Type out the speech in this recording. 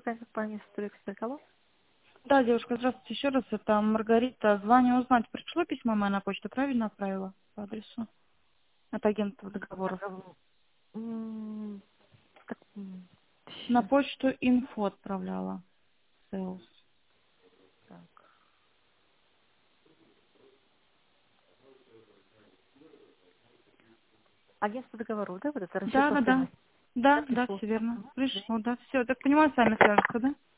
компания Стрикс Алло. Да, девушка, здравствуйте еще раз. Это Маргарита. Звоню узнать, пришло письмо мое на почту, правильно отправила по адресу? От агентства договоров. Так, На сейчас. почту инфо отправляла. Sales. Так. Агентство договоров, да, вот это расчет Да, да, да. стоимость. Да, Да, да, пришло. все верно. Ага. Пришло, да, все. Так понимаю, сами свяжутся, да?